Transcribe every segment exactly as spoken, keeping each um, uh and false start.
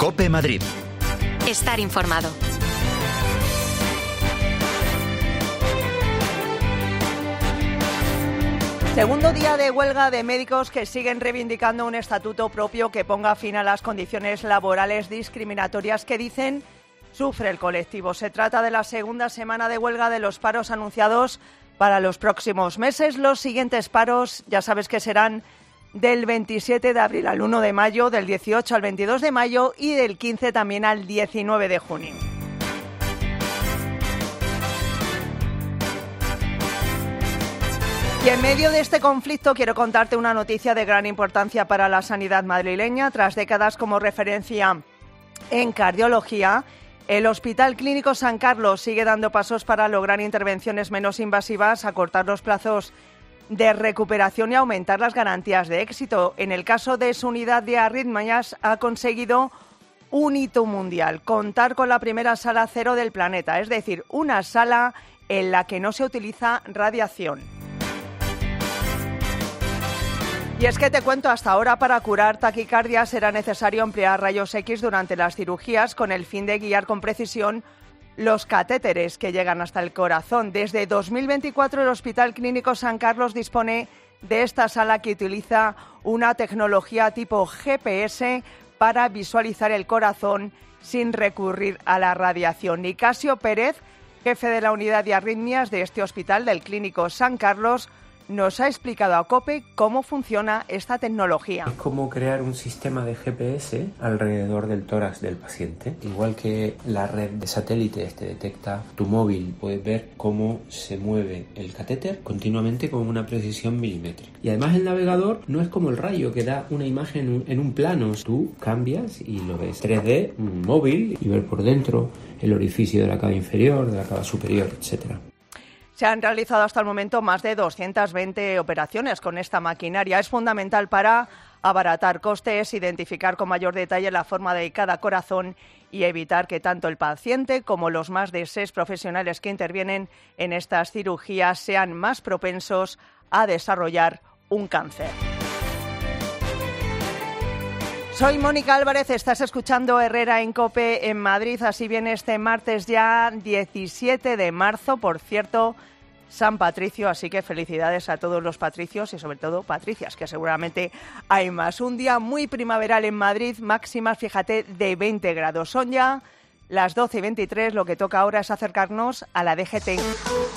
COPE Madrid. Estar informado. Segundo día de huelga de médicos que siguen reivindicando un estatuto propio que ponga fin a las condiciones laborales discriminatorias que dicen sufre el colectivo. Se trata de la segunda semana de huelga de los paros anunciados para los próximos meses. Los siguientes paros, ya sabes que serán del veintisiete de abril al uno de mayo, del dieciocho al veintidós de mayo y del quince también al diecinueve de junio. Y en medio de este conflicto quiero contarte una noticia de gran importancia para la sanidad madrileña. Tras décadas como referencia en cardiología, el Hospital Clínico San Carlos sigue dando pasos para lograr intervenciones menos invasivas, acortar los plazos de recuperación y aumentar las garantías de éxito. En el caso de su unidad de arritmias ha conseguido un hito mundial, contar con la primera sala cero del planeta, es decir, una sala en la que no se utiliza radiación. Y es que te cuento, hasta ahora para curar taquicardia será necesario emplear rayos X durante las cirugías con el fin de guiar con precisión los catéteres que llegan hasta el corazón. Desde dos mil veinticuatro el Hospital Clínico San Carlos dispone de esta sala que utiliza una tecnología tipo G P S para visualizar el corazón sin recurrir a la radiación. Nicasio Pérez, jefe de la unidad de arritmias de este hospital del Clínico San Carlos, nos ha explicado a COPE cómo funciona esta tecnología. Es como crear un sistema de G P S alrededor del tórax del paciente. Igual que la red de satélites te detecta tu móvil, puedes ver cómo se mueve el catéter continuamente con una precisión milimétrica. Y además el navegador no es como el rayo que da una imagen en un plano. Tú cambias y lo ves tres D, un móvil, y ver por dentro el orificio de la cava inferior, de la cava superior, etcétera. Se han realizado hasta el momento más de doscientas veinte operaciones con esta maquinaria. Es fundamental para abaratar costes, identificar con mayor detalle la forma de cada corazón y evitar que tanto el paciente como los más de seis profesionales que intervienen en estas cirugías sean más propensos a desarrollar un cáncer. Soy Mónica Álvarez, estás escuchando Herrera en COPE en Madrid. Así viene este martes ya diecisiete de marzo, por cierto, San Patricio, así que felicidades a todos los patricios y sobre todo patricias, que seguramente hay más. Un día muy primaveral en Madrid, máximas, fíjate, de veinte grados. Son ya las doce y veintitrés, lo que toca ahora es acercarnos a la D G T.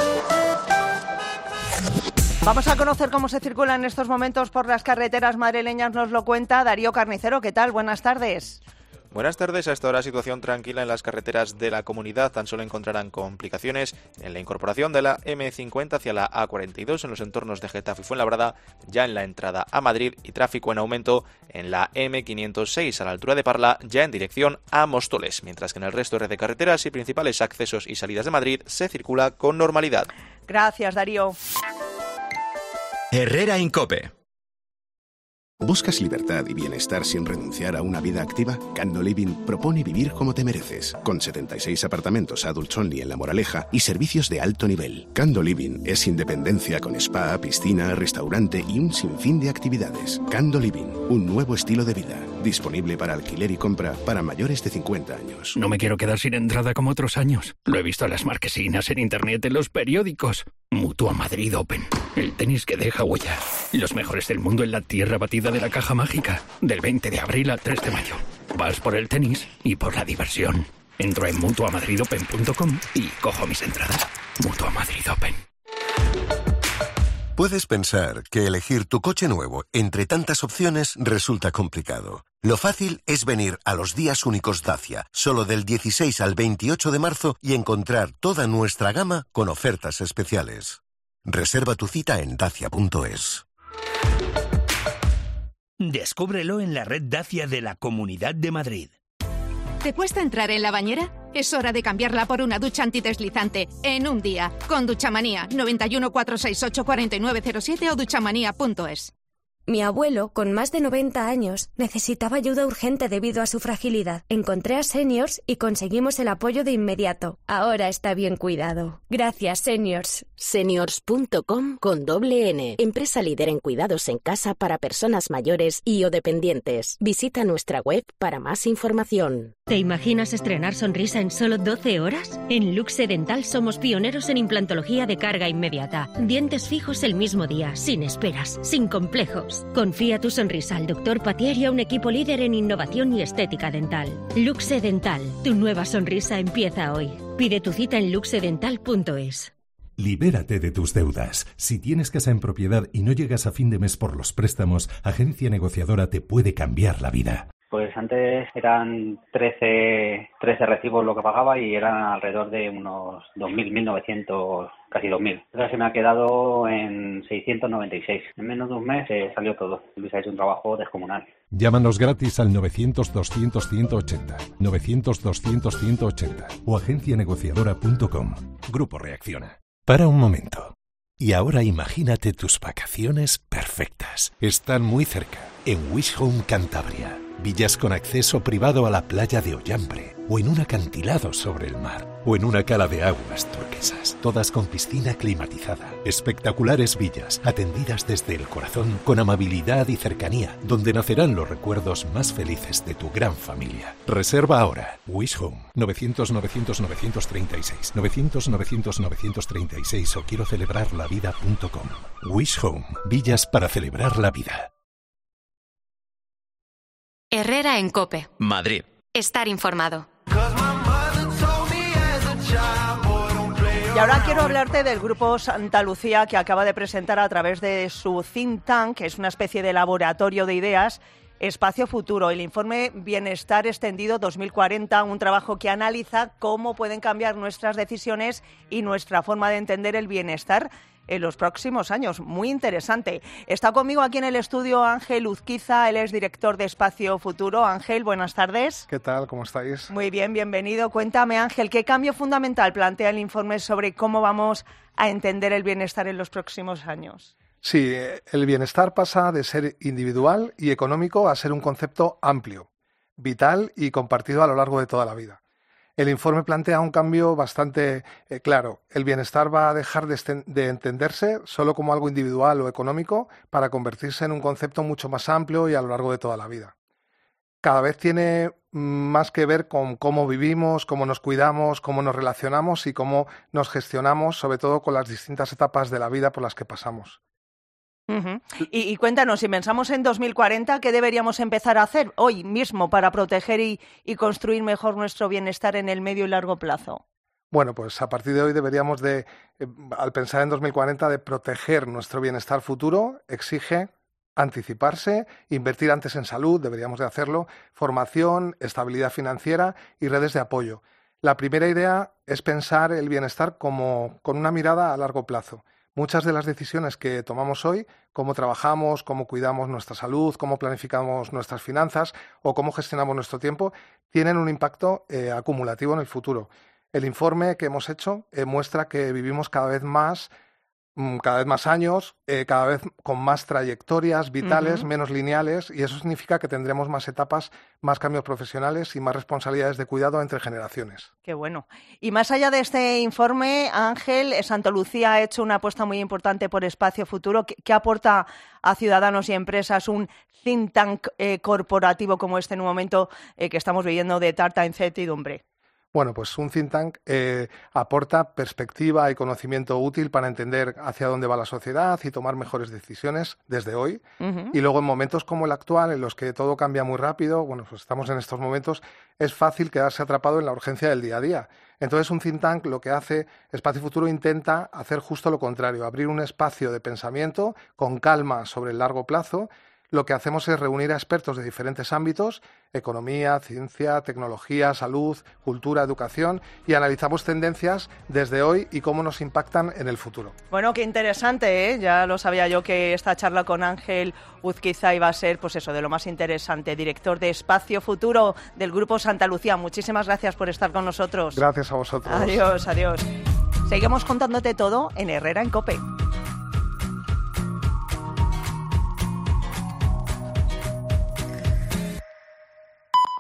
Vamos a conocer cómo se circula en estos momentos por las carreteras madrileñas, nos lo cuenta Darío Carnicero. ¿Qué tal? Buenas tardes. Buenas tardes. A esta hora situación tranquila en las carreteras de la comunidad. Tan solo encontrarán complicaciones en la incorporación de la eme cincuenta hacia la A cuarenta y dos en los entornos de Getafe y Fuenlabrada, ya en la entrada a Madrid, y tráfico en aumento en la eme quinientos seis a la altura de Parla, ya en dirección a Móstoles, mientras que en el resto de red de carreteras y principales accesos y salidas de Madrid se circula con normalidad. Gracias, Darío. Herrera en COPE. ¿Buscas libertad y bienestar sin renunciar a una vida activa? Cando Living propone vivir como te mereces, con setenta y seis apartamentos adults only en La Moraleja y servicios de alto nivel. Cando Living es independencia con spa, piscina, restaurante y un sinfín de actividades. Cando Living, un nuevo estilo de vida, disponible para alquiler y compra para mayores de cincuenta años. No me quiero quedar sin entrada como otros años. Lo he visto en las marquesinas, en internet, en los periódicos. Mutua Madrid Open, el tenis que deja huella. Los mejores del mundo en la tierra batida de la caja mágica, del veinte de abril al tres de mayo. Vas por el tenis y por la diversión. Entro en mutua madrid open punto com y cojo mis entradas. Mutua Madrid Open. Puedes pensar que elegir tu coche nuevo entre tantas opciones resulta complicado. Lo fácil es venir a los días únicos Dacia, solo del dieciséis al veintiocho de marzo, y encontrar toda nuestra gama con ofertas especiales. Reserva tu cita en dacia punto es. Descúbrelo en la red Dacia de la Comunidad de Madrid. ¿Te cuesta entrar en la bañera? Es hora de cambiarla por una ducha antideslizante en un día. Con Duchamanía, noventa y uno, cuatrocientos sesenta y ocho, cuarenta y nueve cero siete o duchamanía punto es. Mi abuelo, con más de noventa años, necesitaba ayuda urgente debido a su fragilidad. Encontré a Seniors y conseguimos el apoyo de inmediato. Ahora está bien cuidado. Gracias, Seniors. Seniors punto com con doble N. Empresa líder en cuidados en casa para personas mayores y o dependientes. Visita nuestra web para más información. ¿Te imaginas estrenar sonrisa en solo doce horas? En Luxe Dental somos pioneros en implantología de carga inmediata. Dientes fijos el mismo día, sin esperas, sin complejos. Confía tu sonrisa al doctor Patier y a un equipo líder en innovación y estética dental. Luxe Dental, tu nueva sonrisa empieza hoy. Pide tu cita en luxe dental punto es. Libérate de tus deudas. Si tienes casa en propiedad y no llegas a fin de mes por los préstamos, Agencia Negociadora te puede cambiar la vida. Pues antes eran trece, trece recibos lo que pagaba y eran alrededor de unos dos mil, mil novecientos, casi dos mil. Ahora se me ha quedado en seiscientos noventa y seis. En menos de un mes eh, salió todo. Luis ha hecho un trabajo descomunal. Llámanos gratis al novecientos, doscientos, ciento ochenta, novecientos, doscientos, ciento ochenta o agencia negociadora punto com. Grupo Reacciona. Para un momento. Y ahora imagínate tus vacaciones perfectas. Están muy cerca, en Wish Home Cantabria. Villas con acceso privado a la playa de Ollambre, o en un acantilado sobre el mar, o en una cala de aguas turquesas, todas con piscina climatizada. Espectaculares villas, atendidas desde el corazón, con amabilidad y cercanía, donde nacerán los recuerdos más felices de tu gran familia. Reserva ahora. Wish Home, novecientos, novecientos, novecientos treinta y seis, novecientos, novecientos, novecientos treinta y seis o quiero celebrar la vida punto com. Wish Home, villas para celebrar la vida. Herrera en COPE. Madrid. Estar informado. Y ahora quiero hablarte del Grupo Santa Lucía, que acaba de presentar a través de su think tank, que es una especie de laboratorio de ideas, Espacio Futuro, el informe Bienestar Extendido dos mil cuarenta, un trabajo que analiza cómo pueden cambiar nuestras decisiones y nuestra forma de entender el bienestar en los próximos años. Muy interesante. Está conmigo aquí en el estudio Ángel Uzquiza, él es director de Espacio Futuro. Ángel, buenas tardes. ¿Qué tal? ¿Cómo estáis? Muy bien, bienvenido. Cuéntame, Ángel, ¿qué cambio fundamental plantea el informe sobre cómo vamos a entender el bienestar en los próximos años? Sí, el bienestar pasa de ser individual y económico a ser un concepto amplio, vital y compartido a lo largo de toda la vida. El informe plantea un cambio bastante eh, claro. El bienestar va a dejar de, este, de entenderse solo como algo individual o económico para convertirse en un concepto mucho más amplio y a lo largo de toda la vida. Cada vez tiene más que ver con cómo vivimos, cómo nos cuidamos, cómo nos relacionamos y cómo nos gestionamos, sobre todo con las distintas etapas de la vida por las que pasamos. Uh-huh. Y, y cuéntanos, si pensamos en dos mil cuarenta, ¿qué deberíamos empezar a hacer hoy mismo para proteger y, y construir mejor nuestro bienestar en el medio y largo plazo? Bueno, pues a partir de hoy deberíamos de, eh, al pensar en dos mil cuarenta, de proteger nuestro bienestar futuro. Exige anticiparse, invertir antes en salud, deberíamos de hacerlo, formación, estabilidad financiera y redes de apoyo. La primera idea es pensar el bienestar como con una mirada a largo plazo. Muchas de las decisiones que tomamos hoy, cómo trabajamos, cómo cuidamos nuestra salud, cómo planificamos nuestras finanzas o cómo gestionamos nuestro tiempo, tienen un impacto eh, acumulativo en el futuro. El informe que hemos hecho eh, muestra que vivimos cada vez más, mmm, cada vez más años, eh, cada vez con más trayectorias vitales, uh-huh. menos lineales, y eso significa que tendremos más etapas, más cambios profesionales y más responsabilidades de cuidado entre generaciones. Qué bueno. Y más allá de este informe, Ángel, Santa Lucía ha hecho una apuesta muy importante por Espacio Futuro. ¿Qué, qué aporta a ciudadanos y empresas un think tank eh, corporativo como este en un momento eh, que estamos viviendo de tanta incertidumbre? Bueno, pues un think tank eh, aporta perspectiva y conocimiento útil para entender hacia dónde va la sociedad y tomar mejores decisiones desde hoy. Uh-huh. Y luego en momentos como el actual, en los que todo cambia muy rápido, bueno, pues estamos en estos momentos, es fácil quedarse atrapado en la urgencia del día a día. Entonces un think tank lo que hace, Espacio Futuro intenta hacer justo lo contrario, abrir un espacio de pensamiento con calma sobre el largo plazo. Lo que hacemos es reunir a expertos de diferentes ámbitos, economía, ciencia, tecnología, salud, cultura, educación, y analizamos tendencias desde hoy y cómo nos impactan en el futuro. Bueno, qué interesante, ¿eh? Ya lo sabía yo que esta charla con Ángel Uzquiza iba a ser, pues eso, de lo más interesante. Director de Espacio Futuro del Grupo Santa Lucía. Muchísimas gracias por estar con nosotros. Gracias a vosotros. Adiós, adiós. Seguimos contándote todo en Herrera en COPE.